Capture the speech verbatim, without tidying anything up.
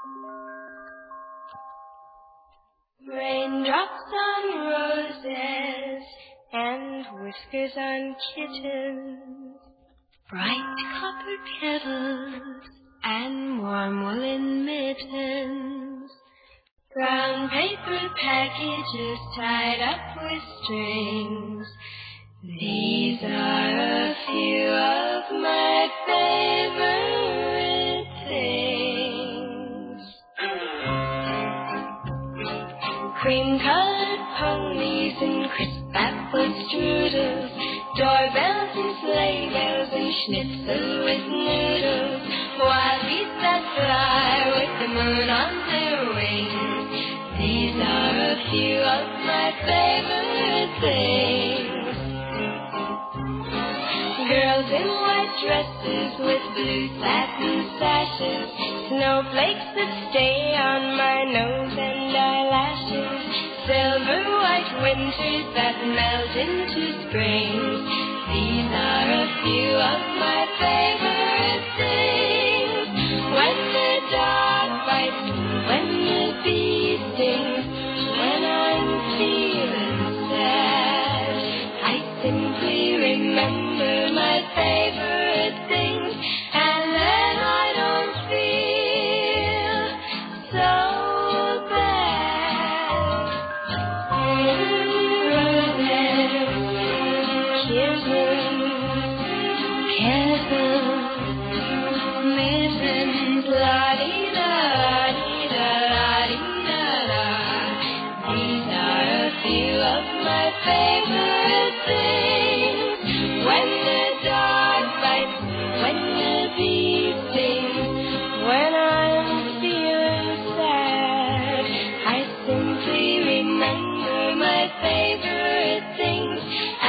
Raindrops on roses and whiskers on kittens, bright copper kettles and warm woolen mittens, brown paper packages tied up with strings. These are a few of my favorite things. Cream-colored ponies and crisp apple strudels, doorbells and sleigh bells and schnitzel with noodles, wild geese that fly with the moon on their wings. These are a few of my favorite things. Girls in white dresses with blue satin sashes, snowflakes that stay on my nose and eyelashes, silver white winters that melt into spring. These are a few of my favorite things. When the dog bites, when the bee stings, when I'm feeling sad, I simply remember my favorite things, and then I don't feel so bad. Roses, kisses, kettles, mittens, la-dee-da-la-dee-da-la-dee-da-la. These are a few of my favorite things. When the dog bites, when the bee stings, when I'm feeling sad, I simply remember my favorite things,